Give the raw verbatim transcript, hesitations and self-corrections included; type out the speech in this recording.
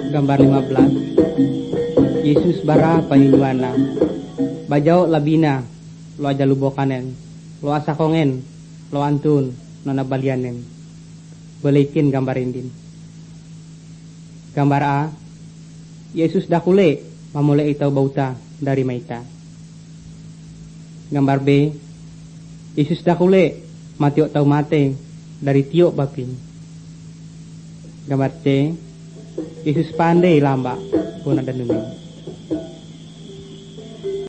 Gambar lima belas. Yesus bara panyunyuana. Bajau labina lo aja lubokanen. Lo asakongen, lo antun nona balianen. Balikin gambar indin. Gambar A. Yesus dakule mamule itau bauta dari maita. Gambar B. Yesus dakule matiok tau mate dari tiok bapin. Gambar C. Yesus pandai lamba pun ada numeng.